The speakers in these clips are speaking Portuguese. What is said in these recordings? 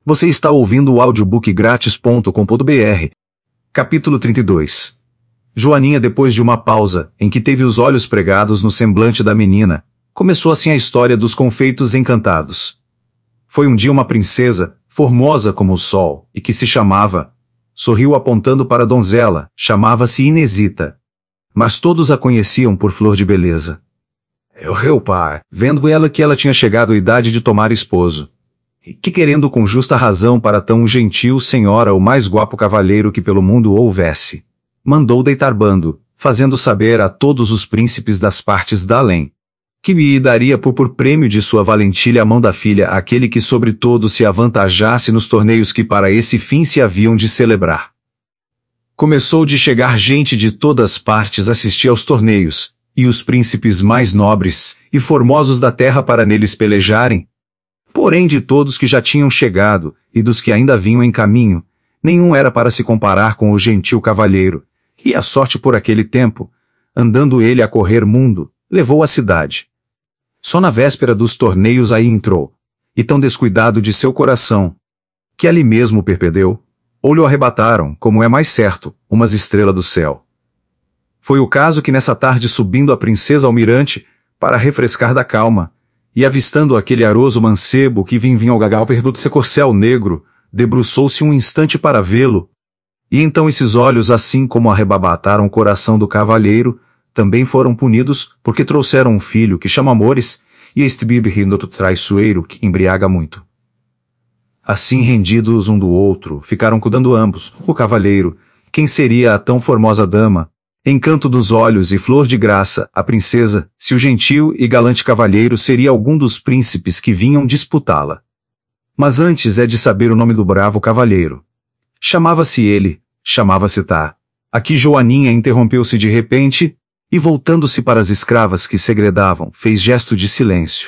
Você está ouvindo o audiobookgratis.com.br. Capítulo 32. Joaninha, depois de uma pausa, em que teve os olhos pregados no semblante da menina, começou assim a história dos confeitos encantados. Foi um dia uma princesa, formosa como o sol, e que se chamava... Sorriu apontando para a donzela, chamava-se Inesita. Mas todos a conheciam por Flor de Beleza. Eu pai, vendo ela que ela tinha chegado à idade de tomar esposo. E que querendo com justa razão para tão gentil senhora o mais guapo cavalheiro que pelo mundo houvesse, mandou deitar bando, fazendo saber a todos os príncipes das partes da além, que me daria por prêmio de sua valentilha a mão da filha aquele que sobre todo se avantajasse nos torneios que para esse fim se haviam de celebrar. Começou de chegar gente de todas partes assistir aos torneios, e os príncipes mais nobres e formosos da terra para neles pelejarem. Porém de todos que já tinham chegado, e dos que ainda vinham em caminho, nenhum era para se comparar com o gentil cavalheiro, e a sorte por aquele tempo, andando ele a correr mundo, levou a cidade. Só na véspera dos torneios aí entrou, e tão descuidado de seu coração, que ali mesmo perpedeu, ou lhe arrebataram, como é mais certo, umas estrelas do céu. Foi o caso que nessa tarde subindo a princesa ao mirante, para refrescar da calma, e avistando aquele aroso mancebo que vinha ao gagal perto seu corcel negro, debruçou-se um instante para vê-lo, e então esses olhos assim como arrebataram o coração do cavalheiro, também foram punidos, porque trouxeram um filho que chama Amores, e este bibe rindo traiçoeiro que embriaga muito. Assim rendidos um do outro, ficaram cuidando ambos, o cavalheiro, quem seria a tão formosa dama, encanto dos olhos e flor de graça, a princesa, se o gentil e galante cavalheiro seria algum dos príncipes que vinham disputá-la. Mas antes é de saber o nome do bravo cavalheiro. Chamava-se Tá. Aqui Joaninha interrompeu-se de repente, e voltando-se para as escravas que segredavam, fez gesto de silêncio.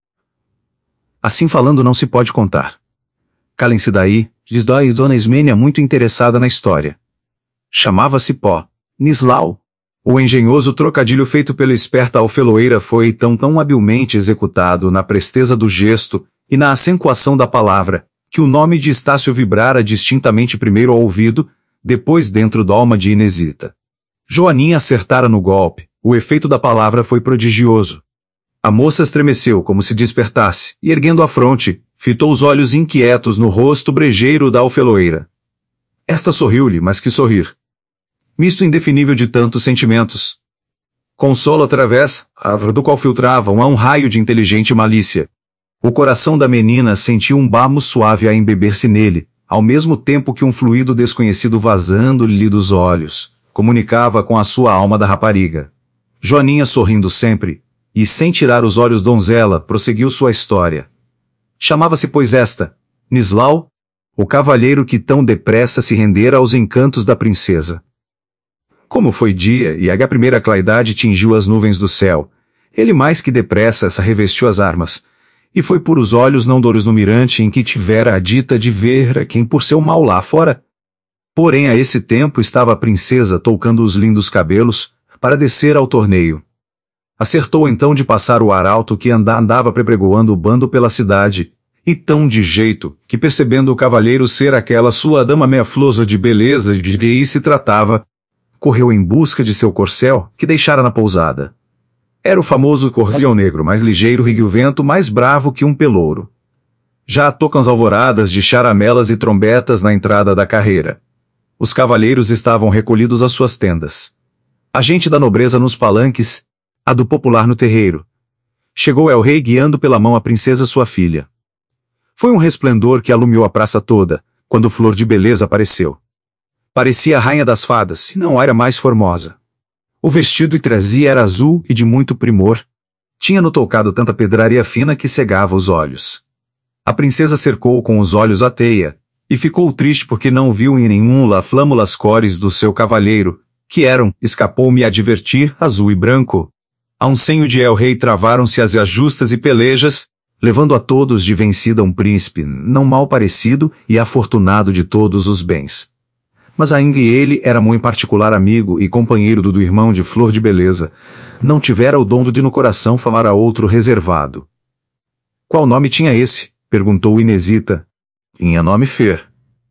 Assim falando não se pode contar. Calem-se daí, diz Dona Ismênia muito interessada na história. Chamava-se Pó. Nislau. O engenhoso trocadilho feito pela esperta alfeloeira foi tão habilmente executado na presteza do gesto e na acentuação da palavra, que o nome de Estácio vibrara distintamente primeiro ao ouvido, depois dentro da alma de Inesita. Joaninha acertara no golpe, o efeito da palavra foi prodigioso. A moça estremeceu como se despertasse, e erguendo a fronte, fitou os olhos inquietos no rosto brejeiro da alfeloeira. Esta sorriu-lhe, mas que sorrir. Misto indefinível de tantos sentimentos. Consolo através, do qual filtravam a um raio de inteligente malícia. O coração da menina sentiu um bamo suave a embeber-se nele, ao mesmo tempo que um fluido desconhecido vazando-lhe dos olhos, comunicava com a sua alma da rapariga. Joaninha sorrindo sempre, e sem tirar os olhos donzela, prosseguiu sua história. Chamava-se pois esta, Nislau, o cavalheiro que tão depressa se rendera aos encantos da princesa. Como foi dia, e a primeira claridade tingiu as nuvens do céu, ele mais que depressa se revestiu as armas, e foi por os olhos não douros no mirante em que tivera a dita de ver a quem por seu mal lá fora. Porém a esse tempo estava a princesa toucando os lindos cabelos, para descer ao torneio. Acertou então de passar o arauto que andava prepregoando o bando pela cidade, e tão de jeito, que percebendo o cavalheiro ser aquela sua dama meia flosa de beleza de que se tratava, correu em busca de seu corcel, que deixara na pousada. Era o famoso corcel negro, mais ligeiro e o vento mais bravo que um pelouro. Já tocam as alvoradas de charamelas e trombetas na entrada da carreira. Os cavalheiros estavam recolhidos às suas tendas. A gente da nobreza nos palanques, a do popular no terreiro. Chegou el rei guiando pela mão a princesa sua filha. Foi um resplendor que alumiou a praça toda, quando Flor de Beleza apareceu. Parecia a rainha das fadas, se não era mais formosa. O vestido que trazia era azul e de muito primor. Tinha-no tocado tanta pedraria fina que cegava os olhos. A princesa cercou com os olhos a teia, e ficou triste porque não viu em nenhum la flâmulas cores do seu cavalheiro, que eram, escapou-me a advertir, azul e branco. A um senho de el rei travaram-se as justas e pelejas, levando a todos de vencida um príncipe, não mal parecido e afortunado de todos os bens. Mas ainda ele era muito particular amigo e companheiro do irmão de Flor de Beleza, não tivera o dom de no coração falar a outro reservado. Qual nome tinha esse? Perguntou Inesita. Inha nome Fer.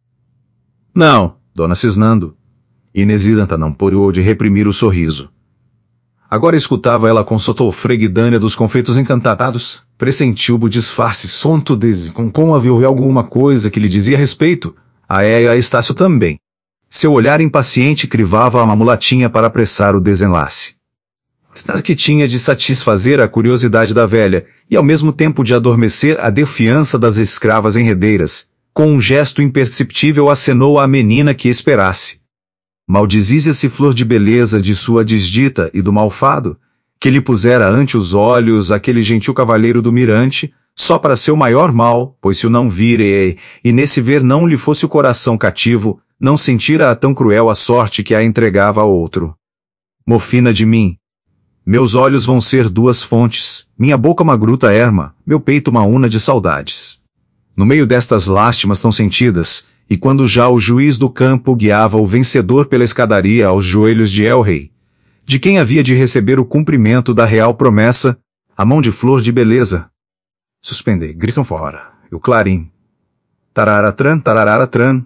Não, dona Cisnando. Inesídanta não parou de reprimir o sorriso. Agora escutava ela com sotofregidânia dos confeitos encantados, pressentiu o disfarce sonto desse, com havia alguma coisa que lhe dizia respeito, a ela e a Estácio também. Seu olhar impaciente crivava a mulatinha para apressar o desenlace. Estácio que tinha de satisfazer a curiosidade da velha, e ao mesmo tempo de adormecer a desfiança das escravas enredeiras, com um gesto imperceptível acenou à menina que esperasse. Maldizia-se flor de beleza de sua desdita e do malfado, que lhe pusera ante os olhos aquele gentil cavalheiro do mirante, só para seu maior mal, pois se o não vire e nesse ver não lhe fosse o coração cativo, não sentira a tão cruel a sorte que a entregava a outro. Mofina de mim. Meus olhos vão ser duas fontes, minha boca uma gruta erma, meu peito uma una de saudades. No meio destas lástimas tão sentidas, e quando já o juiz do campo guiava o vencedor pela escadaria aos joelhos de El-Rei, de quem havia de receber o cumprimento da real promessa, a mão de flor de beleza. Suspender, gritam fora, e o clarim. Tararatran, tararatran.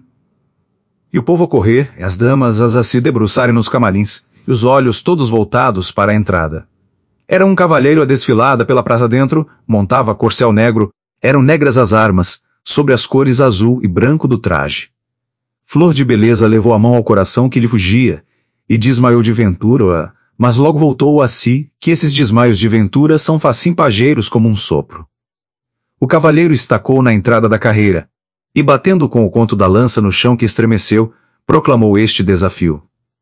E o povo a correr, e as damas a se debruçarem nos camarins, e os olhos todos voltados para a entrada. Era um cavalheiro a desfilada pela praça dentro, montava corcel negro, eram negras as armas, sobre as cores azul e branco do traje. Flor de beleza levou a mão ao coração que lhe fugia, e desmaiou de ventura, mas logo voltou a si, que esses desmaios de ventura são facim pageiros como um sopro. O cavalheiro estacou na entrada da carreira, e batendo com o conto da lança no chão que estremeceu, proclamou este desafio.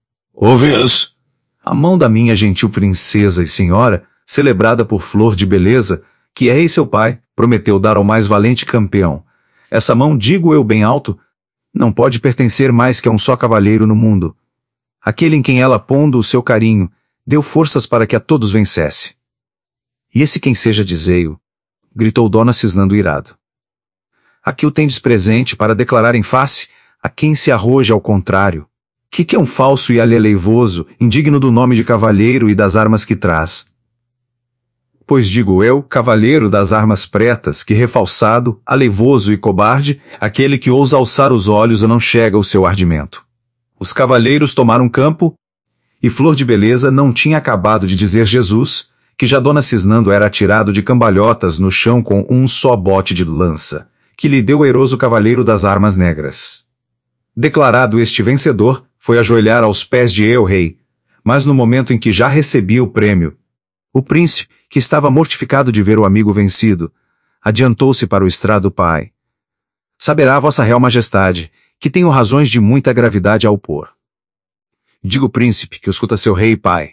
Ouves? A mão da minha gentil princesa e senhora, celebrada por Flor de Beleza, que é rei seu pai, prometeu dar ao mais valente campeão. Essa mão, digo eu bem alto, não pode pertencer mais que a um só cavalheiro no mundo. Aquele em quem ela, pondo o seu carinho, deu forças para que a todos vencesse. E esse quem seja dizeio, gritou Dona Cisnando irado. Aqui o tendes presente para declarar em face a quem se arroja ao contrário, que é um falso e aleivoso, indigno do nome de cavalheiro e das armas que traz. Pois digo eu, cavalheiro das armas pretas, que refalsado, aleivoso e cobarde, aquele que ousa alçar os olhos e não chega ao seu ardimento. Os cavalheiros tomaram campo, e Flor de Beleza não tinha acabado de dizer Jesus, que já Dona Cisnando era atirado de cambalhotas no chão com um só bote de lança, que lhe deu o airoso cavalheiro das armas negras. Declarado este vencedor, foi ajoelhar aos pés de El-Rei, mas no momento em que já recebia o prêmio, o príncipe, que estava mortificado de ver o amigo vencido, adiantou-se para o estrado pai. Saberá vossa real majestade, que tenho razões de muita gravidade a opor. Digo príncipe, que escuta seu rei pai.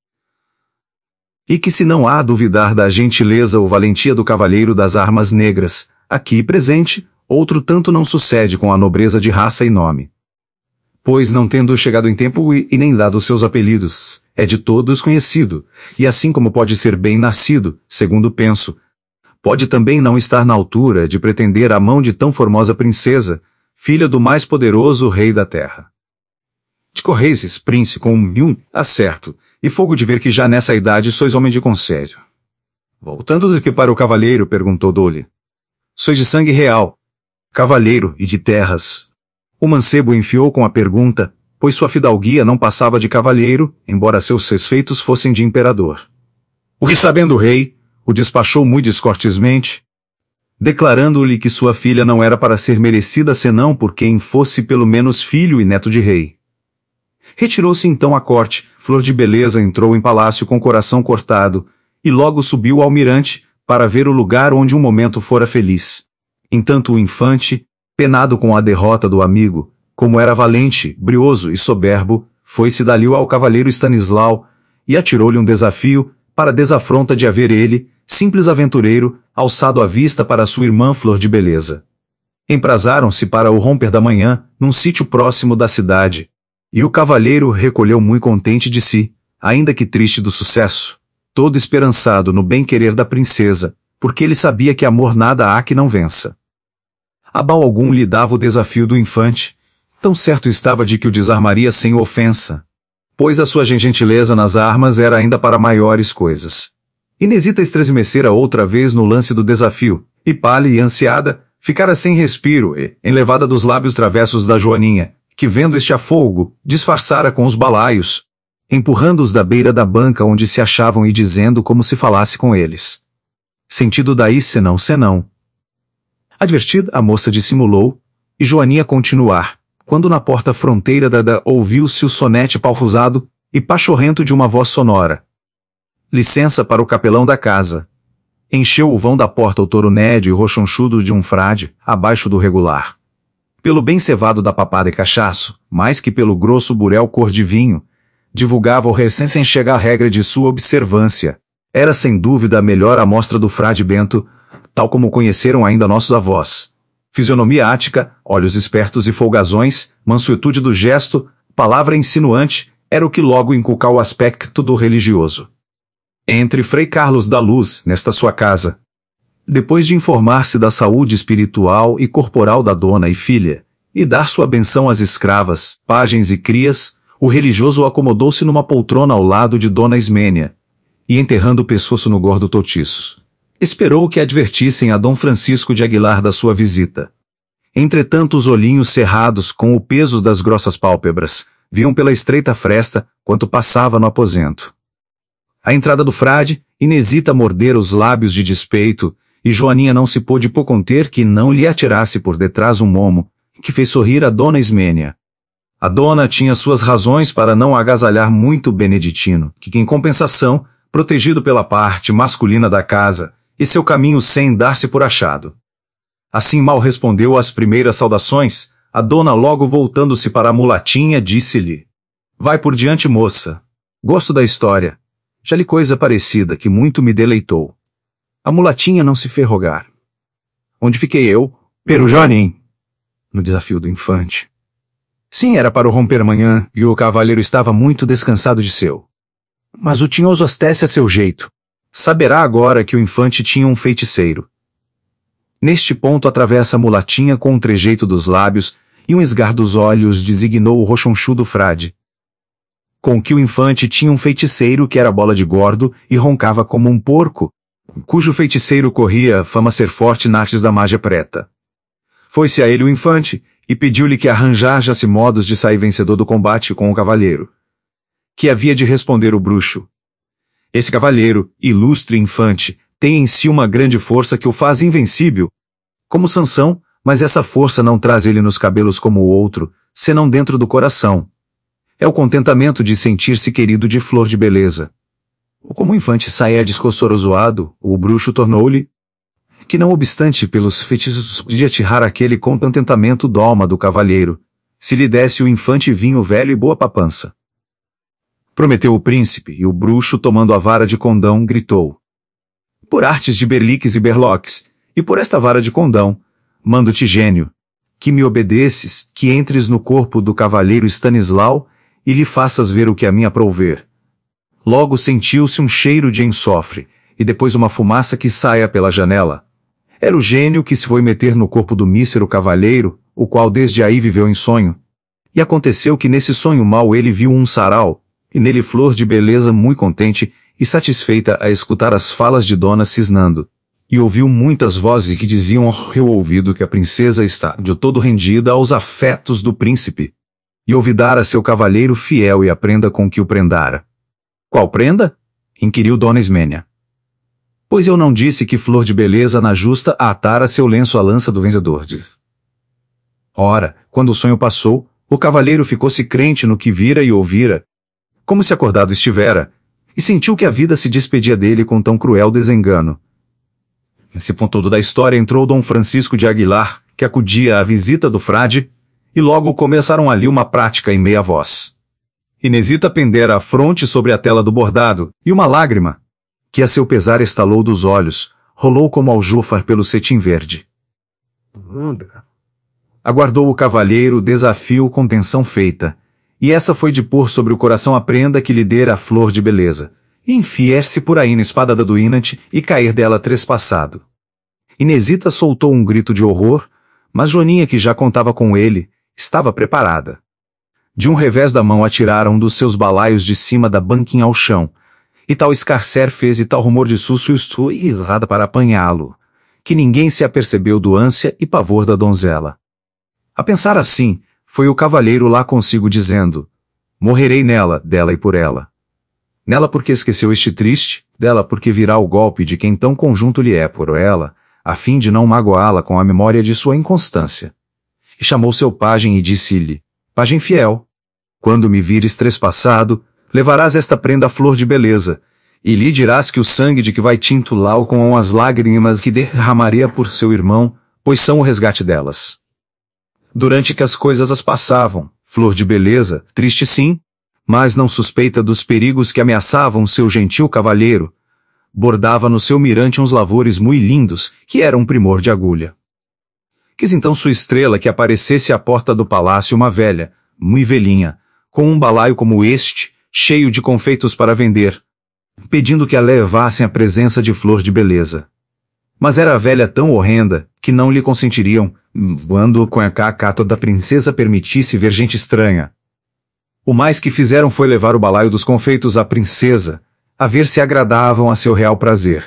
E que se não há duvidar da gentileza ou valentia do cavalheiro das armas negras, aqui presente, outro tanto não sucede com a nobreza de raça e nome. Pois não tendo chegado em tempo e nem dado os seus apelidos, é de todos conhecido, e assim como pode ser bem nascido, segundo penso, pode também não estar na altura de pretender a mão de tão formosa princesa, filha do mais poderoso rei da terra. Discorreis, príncipe, com um acerto, e fogo de ver que já nessa idade sois homem de conselho. Voltando-se que para o cavalheiro, perguntou Dole. Sois de sangue real, cavalheiro e de terras. O mancebo enfiou com a pergunta, pois sua fidalguia não passava de cavalheiro, embora seus feitos fossem de imperador. O que sabendo o rei, o despachou muito descortesmente, declarando-lhe que sua filha não era para ser merecida senão por quem fosse pelo menos filho e neto de rei. Retirou-se então à corte, Flor de Beleza entrou em palácio com o coração cortado, e logo subiu ao mirante, para ver o lugar onde um momento fora feliz. Entanto o infante, penado com a derrota do amigo, como era valente, brioso e soberbo, foi-se dali ao cavaleiro Stanislau, e atirou-lhe um desafio, para desafronta de haver ele, simples aventureiro, alçado à vista para sua irmã Flor de Beleza. Emprazaram-se para o romper da manhã, num sítio próximo da cidade, e o cavalheiro recolheu muito contente de si, ainda que triste do sucesso, todo esperançado no bem-querer da princesa, porque ele sabia que amor nada há que não vença. Abal algum lhe dava o desafio do infante, tão certo estava de que o desarmaria sem ofensa, pois a sua gentileza nas armas era ainda para maiores coisas. Inesita estremecera outra vez no lance do desafio, e pálida e ansiada, ficara sem respiro e, enlevada dos lábios travessos da Joaninha, que vendo este afogo, disfarçara com os balaios, empurrando-os da beira da banca onde se achavam e dizendo como se falasse com eles. Sentido daí senão. Advertida, a moça dissimulou, e Joaninha continuar, quando na porta fronteira da ouviu-se o sonete palfusado e pachorrento de uma voz sonora. Licença para o capelão da casa. Encheu o vão da porta o touro nédio e rochonchudo de um frade, abaixo do regular. Pelo bem cevado da papada e cachaço, mais que pelo grosso burel cor de vinho, divulgava o recém-chega a regra de sua observância. Era sem dúvida a melhor amostra do frade Bento, tal como conheceram ainda nossos avós. Fisionomia ática, olhos espertos e folgazões, mansuetude do gesto, palavra insinuante, era o que logo inculcava o aspecto do religioso. Entre Frei Carlos da Luz, nesta sua casa, depois de informar-se da saúde espiritual e corporal da dona e filha, e dar sua benção às escravas, pajens e crias, o religioso acomodou-se numa poltrona ao lado de dona Ismênia, e enterrando o pescoço no gordo toutiço, esperou que advertissem a Dom Francisco de Aguilar da sua visita. Entretanto os olhinhos cerrados com o peso das grossas pálpebras, viam pela estreita fresta quanto passava no aposento. À entrada do frade, Inesita mordera os lábios de despeito, e Joaninha não se pôde conter que não lhe atirasse por detrás um momo, que fez sorrir a dona Ismênia. A dona tinha suas razões para não agasalhar muito Beneditino, que em compensação, protegido pela parte masculina da casa, e seu caminho sem dar-se por achado. Assim mal respondeu às primeiras saudações, a dona logo voltando-se para a mulatinha disse-lhe: Vai por diante, moça. Gosto da história. Já li coisa parecida que muito me deleitou. A mulatinha não se fez rogar. Onde fiquei eu? Perujanim. No desafio do infante. Sim, era para o romper manhã, e o cavaleiro estava muito descansado de seu. Mas o tinhoso astece a seu jeito. Saberá agora que o infante tinha um feiticeiro. Neste ponto atravessa a mulatinha com um trejeito dos lábios, e um esgar dos olhos designou o rochonchudo frade. Com que o infante tinha um feiticeiro que era bola de gordo e roncava como um porco, cujo feiticeiro corria fama ser forte nas artes da mágia preta. Foi-se a ele o infante, e pediu-lhe que arranjasse modos de sair vencedor do combate com o cavalheiro. Que havia de responder o bruxo. Esse cavalheiro, ilustre infante, tem em si uma grande força que o faz invencível, como Sansão, mas essa força não traz ele nos cabelos como o outro, senão dentro do coração. É o contentamento de sentir-se querido de flor de beleza. Como o infante saía descossorozoado, o bruxo tornou-lhe que não obstante pelos feitiços podia tirar aquele contentamento da alma do cavalheiro, se lhe desse o infante vinho velho e boa papança. Prometeu o príncipe, e o bruxo, tomando a vara de condão, gritou: Por artes de berliques e berloques, e por esta vara de condão, mando-te gênio, que me obedeces, que entres no corpo do cavalheiro Stanislau, e lhe faças ver o que a mim aprouver. Logo sentiu-se um cheiro de enxofre, e depois uma fumaça que saia pela janela. Era o gênio que se foi meter no corpo do mísero cavalheiro, o qual desde aí viveu em sonho. E aconteceu que nesse sonho mau ele viu um sarau, e nele flor de beleza muito contente e satisfeita a escutar as falas de Dona Cisnando. E ouviu muitas vozes que diziam ao seu ouvido que a princesa está de todo rendida aos afetos do príncipe. E olvidara seu cavalheiro fiel e a prenda com que o prendara. Qual prenda? Inquiriu Dona Ismênia. Pois eu não disse que flor de beleza na justa atara seu lenço à lança do vencedor. Ora, quando o sonho passou, o cavalheiro ficou-se crente no que vira e ouvira, como se acordado estivera, e sentiu que a vida se despedia dele com tão cruel desengano. Nesse ponto da história entrou Dom Francisco de Aguilar, que acudia à visita do frade, e logo começaram ali uma prática em meia voz. Inesita pendera a fronte sobre a tela do bordado, e uma lágrima, que a seu pesar estalou dos olhos, rolou como aljôfar pelo cetim verde. Aguardou o cavalheiro o desafio com tensão feita, e essa foi de pôr sobre o coração a prenda que lhe dera a flor de beleza, e enfiar-se por aí na espada da doínante e cair dela trespassado. Inesita soltou um grito de horror, mas Joaninha, que já contava com ele, estava preparada. De um revés da mão atiraram um dos seus balaios de cima da banquinha ao chão, e tal escarcer fez e tal rumor de susto e risada para apanhá-lo, que ninguém se apercebeu do ânsia e pavor da donzela. A pensar assim, foi o cavalheiro lá consigo dizendo: morrerei nela, dela e por ela. Nela porque esqueceu este triste, dela porque virá o golpe de quem tão conjunto lhe é por ela, a fim de não magoá-la com a memória de sua inconstância. E chamou seu pajem e disse-lhe: pajem fiel, quando me vires trespassado, levarás esta prenda à flor de beleza, e lhe dirás que o sangue de que vai tinto lau com as lágrimas que derramaria por seu irmão, pois são o resgate delas. Durante que as coisas as passavam, flor de beleza, triste sim, mas não suspeita dos perigos que ameaçavam seu gentil cavalheiro, bordava no seu mirante uns lavores muito lindos, que eram um primor de agulha. Quis então sua estrela que aparecesse à porta do palácio uma velha, muito velhinha, com um balaio como este, cheio de confeitos para vender, pedindo que a levassem à presença de flor de beleza. Mas era a velha tão horrenda, que não lhe consentiriam, quando com a cacato da princesa permitisse ver gente estranha. O mais que fizeram foi levar o balaio dos confeitos à princesa, a ver se agradavam a seu real prazer.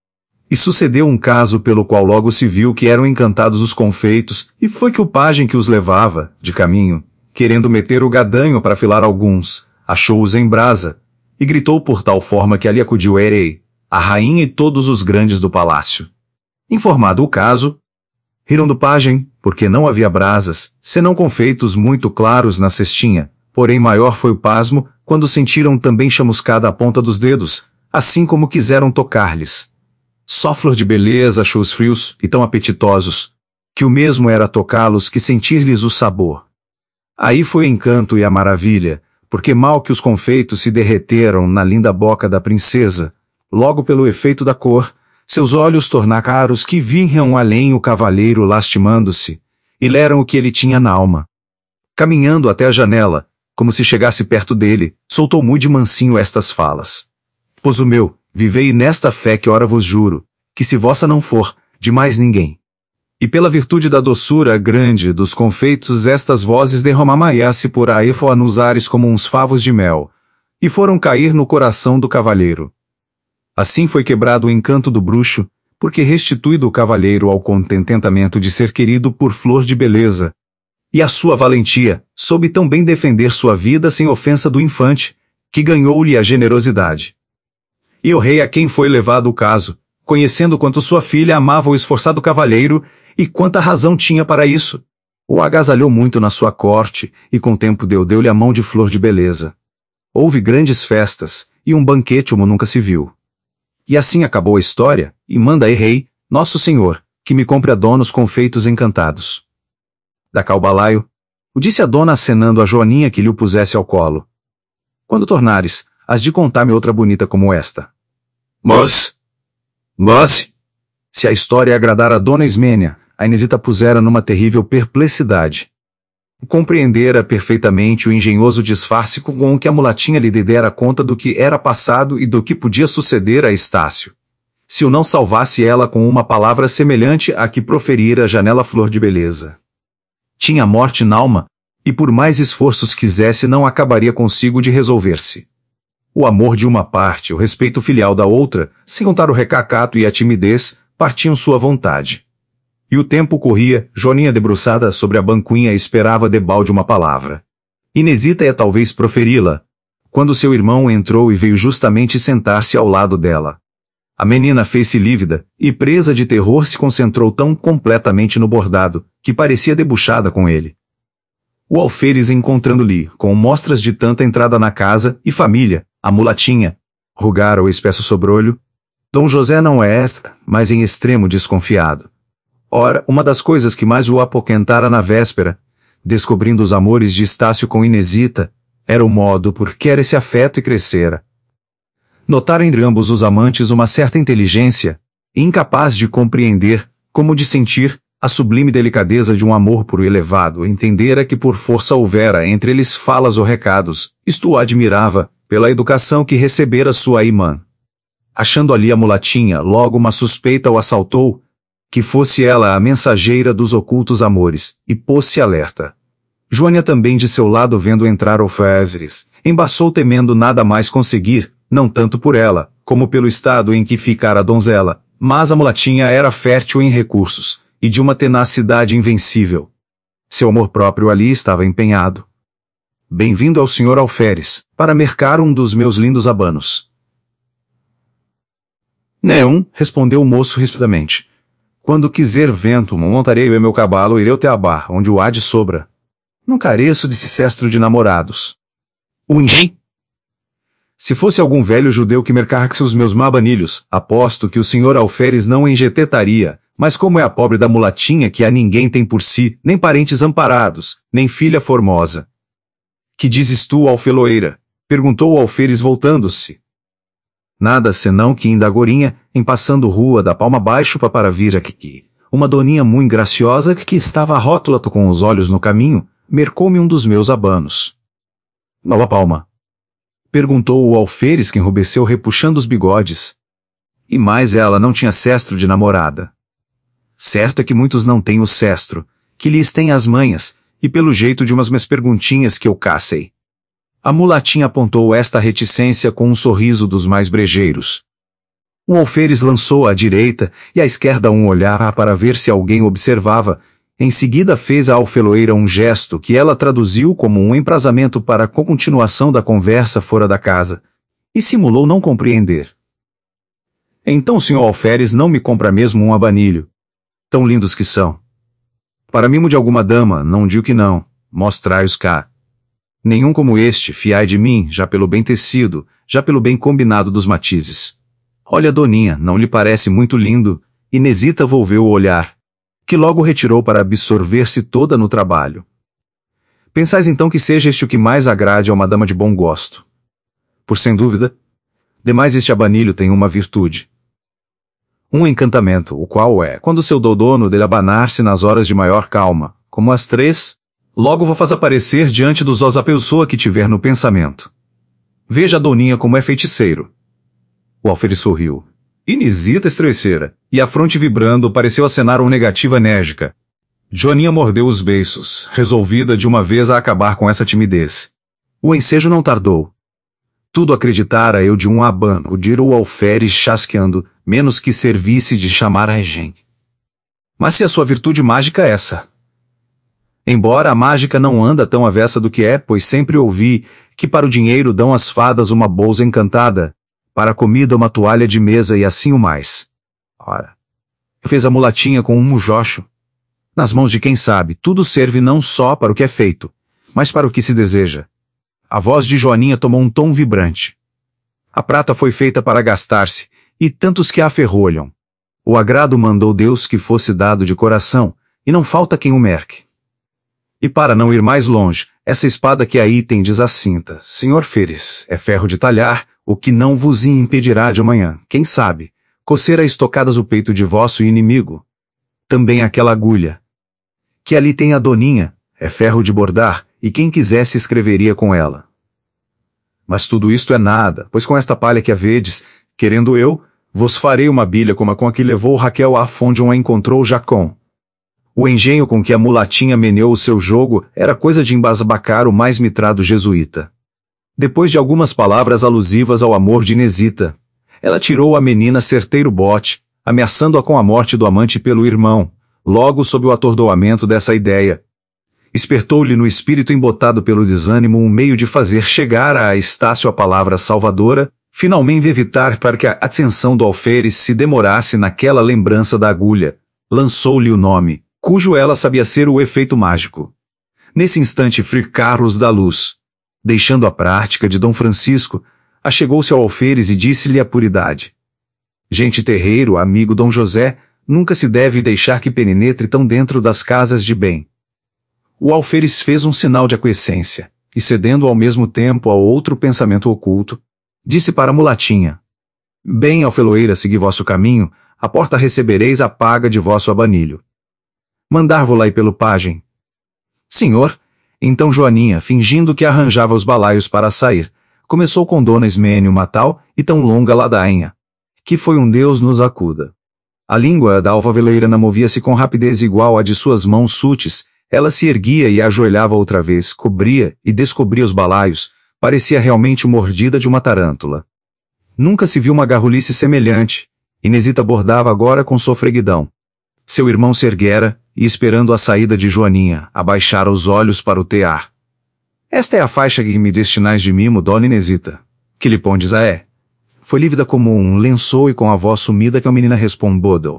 E sucedeu um caso pelo qual logo se viu que eram encantados os confeitos, e foi que o pajem que os levava, de caminho, querendo meter o gadanho para afilar alguns, achou-os em brasa, e gritou por tal forma que ali acudiu Erei, a rainha e todos os grandes do palácio. Informado o caso, riram do pajem, porque não havia brasas, senão confeitos muito claros na cestinha, porém maior foi o pasmo, quando sentiram também chamuscada a ponta dos dedos, assim como quiseram tocar-lhes. Só flor de beleza achou-os frios e tão apetitosos, que o mesmo era tocá-los que sentir-lhes o sabor. Aí foi o encanto e a maravilha, porque mal que os confeitos se derreteram na linda boca da princesa, logo pelo efeito da cor, seus olhos tornaram caros que vinham além o cavalheiro lastimando-se, e leram o que ele tinha na alma. Caminhando até a janela, como se chegasse perto dele, soltou muito de mansinho estas falas. Pois o meu, vivei nesta fé que ora vos juro, que se vossa não for, de mais ninguém. E pela virtude da doçura grande dos confeitos estas vozes derramaiasse por aí nos ares como uns favos de mel, e foram cair no coração do cavalheiro. Assim foi quebrado o encanto do bruxo, porque restituído o cavalheiro ao contentamento de ser querido por flor de beleza, e a sua valentia, soube tão bem defender sua vida sem ofensa do infante, que ganhou-lhe a generosidade. E o rei a quem foi levado o caso, conhecendo quanto sua filha amava o esforçado cavalheiro, e quanta razão tinha para isso, o agasalhou muito na sua corte, e com tempo deu-lhe a mão de flor de beleza. Houve grandes festas, e um banquete como nunca se viu. E assim acabou a história, e manda rei, nosso senhor, que me compre a dona os confeitos encantados. Da cá o balaio, o disse a dona acenando a Joaninha que lhe o pusesse ao colo. Quando tornares, has de contar-me outra bonita como esta. Mas, se a história agradar a dona Ismênia, a Inesita pusera numa terrível perplexidade. Compreendera perfeitamente o engenhoso disfarce com que a mulatinha lhe dera conta do que era passado e do que podia suceder a Estácio, se o não salvasse ela com uma palavra semelhante à que proferira a janela flor de beleza. Tinha a morte n'alma, e por mais esforços quisesse não acabaria consigo de resolver-se. O amor de uma parte, o respeito filial da outra, sem contar o recacato e a timidez, partiam sua vontade. E o tempo corria, Joaninha debruçada sobre a banquinha esperava debalde uma palavra. Inesita ia talvez proferi-la, quando seu irmão entrou e veio justamente sentar-se ao lado dela. A menina fez-se lívida, e presa de terror se concentrou tão completamente no bordado, que parecia debuxada com ele. O alferes encontrando-lhe, com mostras de tanta entrada na casa e família, a mulatinha, rugara o espesso sobrolho. Dom José não é, mas em extremo desconfiado. Ora, uma das coisas que mais o apoquentara na véspera, descobrindo os amores de Estácio com Inesita, era o modo por que era esse afeto e crescera. Notara entre ambos os amantes uma certa inteligência, incapaz de compreender, como de sentir, a sublime delicadeza de um amor puro e elevado, entendera que por força houvera entre eles falas ou recados, isto o admirava, pela educação que recebera sua irmã. Achando ali a mulatinha, logo uma suspeita o assaltou, que fosse ela a mensageira dos ocultos amores, e pôs-se alerta. Joaninha também de seu lado vendo entrar alferes, embaçou temendo nada mais conseguir, não tanto por ela, como pelo estado em que ficara a donzela, Mas a mulatinha era fértil em recursos, e de uma tenacidade invencível. Seu amor próprio ali estava empenhado. Bem-vindo ao Sr. Alferes, para mercar um dos meus lindos abanos. Não, respondeu o moço rispidamente. Quando quiser vento, montarei eu meu cavalo e irei até a bar, onde o há de sobra. Não careço desse cestro de namorados. Ungi? Se fosse algum velho judeu que mercasse os meus mabanilhos, aposto que o Sr. Alferes não enjetetaria, mas como é a pobre da mulatinha que a ninguém tem por si, nem parentes amparados, nem filha formosa. Que dizes tu, alfeloeira? Perguntou o alferes voltando-se. Nada senão que indagorinha, em passando rua da palma baixo para vir aqui. Uma doninha muito graciosa que estava rótula com os olhos no caminho, mercou-me um dos meus abanos. Nova palma? Perguntou o alferes que enrubesceu repuxando os bigodes. E mais ela não tinha cestro de namorada. Certo é que muitos não têm o cestro, que lhes têm as manhas, e pelo jeito de umas minhas perguntinhas que eu cacei. A mulatinha apontou esta reticência com um sorriso dos mais brejeiros. O alferes lançou à direita e à esquerda um olhar para ver se alguém observava. Em seguida fez à alfeloeira um gesto que ela traduziu como um emprazamento para a continuação da conversa fora da casa, e simulou não compreender. Então o Sr. Alferes não me compra mesmo um abanilho. Tão lindos que são. Para mimo de alguma dama, não digo que não, mostrai-os cá. Nenhum como este, fiai de mim, já pelo bem tecido, já pelo bem combinado dos matizes. Olha, doninha, não lhe parece muito lindo? Inesita volveu o olhar, que logo retirou para absorver-se toda no trabalho. Pensais então que seja este o que mais agrade a uma dama de bom gosto. Por sem dúvida. Demais este abanilho tem uma virtude. Um encantamento, o qual é, quando seu dono dele abanar-se nas horas de maior calma, como as 3, logo vou faz aparecer diante dos olhos a pessoa que tiver no pensamento. Veja a doninha como é feiticeiro. O alferes sorriu. Inesita estreceira, e a fronte vibrando pareceu acenar uma negativa enérgica. Joaninha mordeu os beiços, resolvida de uma vez a acabar com essa timidez. O ensejo não tardou. Tudo acreditara eu de um abano, dira o alferes chasqueando, menos que servisse de chamar a gente. Mas se a sua virtude mágica é essa? Embora a mágica não anda tão avessa do que é, pois sempre ouvi que para o dinheiro dão as fadas uma bolsa encantada, para a comida uma toalha de mesa e assim o mais. Ora, fez a mulatinha com um mujocho. Nas mãos de quem sabe, tudo serve não só para o que é feito, mas para o que se deseja. A voz de Joaninha tomou um tom vibrante. A prata foi feita para gastar-se, e tantos que a aferrolham. O agrado mandou Deus que fosse dado de coração, e não falta quem o merque. E para não ir mais longe, essa espada que aí tendes a cinta, Sr. Feres, é ferro de talhar, o que não vos impedirá de amanhã, quem sabe, cocer a estocadas o peito de vosso inimigo. Também aquela agulha, que ali tem a doninha, é ferro de bordar, e quem quisesse escreveria com ela. Mas tudo isto é nada, pois com esta palha que a vedes, querendo eu, vos farei uma bilha como a com a que levou Raquel à fonte onde a encontrou Jacom. O engenho com que a mulatinha meneou o seu jogo era coisa de embasbacar o mais mitrado jesuíta. Depois de algumas palavras alusivas ao amor de Inesita, ela tirou a menina certeiro bote, ameaçando-a com a morte do amante pelo irmão, logo sob o atordoamento dessa ideia. Espertou-lhe no espírito embotado pelo desânimo um meio de fazer chegar a Estácio a palavra salvadora, finalmente evitar para que a atenção do alferes se demorasse naquela lembrança da agulha. Lançou-lhe o nome, cujo ela sabia ser o efeito mágico. Nesse instante Frei Carlos da Luz, deixando a prática de Dom Francisco, achegou-se ao alferes e disse-lhe a puridade. Gente terreiro, amigo Dom José, nunca se deve deixar que penetre tão dentro das casas de bem. O alferes fez um sinal de aquiescência, e cedendo ao mesmo tempo ao outro pensamento oculto, disse para a mulatinha. Bem, alfeloeira, segui vosso caminho, à porta recebereis a paga de vosso abanilho. Mandar-vo-la pelo pajem. Senhor, então Joaninha, fingindo que arranjava os balaios para sair, começou com Dona Ismênio uma tal e tão longa ladainha, que foi um Deus nos acuda. A língua da alfaveleira movia-se com rapidez igual à de suas mãos súteis, ela se erguia e ajoelhava outra vez, cobria e descobria os balaios, parecia realmente mordida de uma tarântula. Nunca se viu uma garrulice semelhante, Inesita bordava agora com sofreguidão. Seu irmão se erguera, e esperando a saída de Joaninha, abaixara os olhos para o tear. Esta é a faixa que me destinais de mimo, dona Inesita. Que lhe pondes a é? Foi lívida como um lençol e com a voz sumida que a menina respondeu.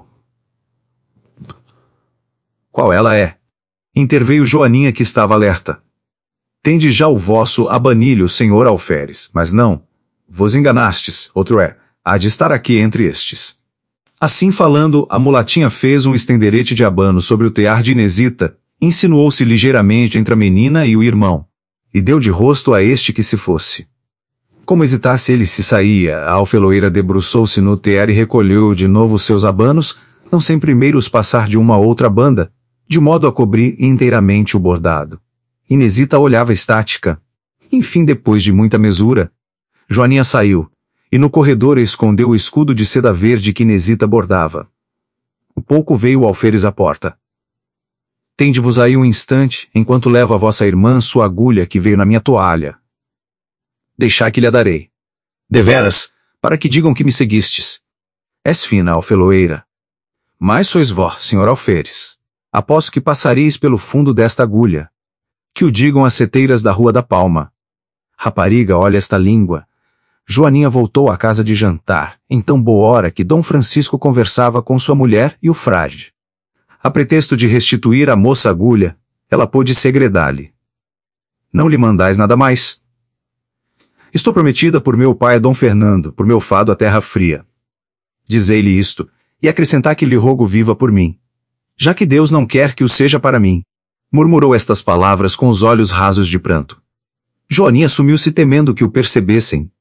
Qual ela é? Interveio Joaninha que estava alerta. Tende já o vosso abanilho, senhor alferes, mas não. Vos enganastes, outro é, há de estar aqui entre estes. Assim falando, a mulatinha fez um estenderete de abano sobre o tear de Inesita, insinuou-se ligeiramente entre a menina e o irmão, e deu de rosto a este que se fosse. Como hesitasse ele se saía, a alfeloeira debruçou-se no tear e recolheu de novo seus abanos, não sem primeiro os passar de uma a outra banda, de modo a cobrir inteiramente o bordado. Inesita olhava estática. Enfim, depois de muita mesura, Joaninha saiu, e no corredor escondeu o escudo de seda verde que Inesita bordava. Um pouco veio o alferes à porta. Tende-vos aí um instante, enquanto levo a vossa irmã sua agulha que veio na minha toalha. Deixai que lhe a darei. Deveras, para que digam que me seguistes. És fina, alfeloeira. Mas sois vós, senhor alferes. Aposto que passareis pelo fundo desta agulha. Que o digam as seteiras da Rua da Palma. Rapariga, olha esta língua. Joaninha voltou à casa de jantar, em tão boa hora que Dom Francisco conversava com sua mulher e o frade. A pretexto de restituir à moça a agulha, ela pôde segredar-lhe. Não lhe mandais nada mais? Estou prometida por meu pai a Dom Fernando, por meu fado à terra fria. Dizei-lhe isto, e acrescentar que lhe rogo viva por mim. Já que Deus não quer que o seja para mim. Murmurou estas palavras com os olhos rasos de pranto. Joaninha sumiu-se temendo que o percebessem,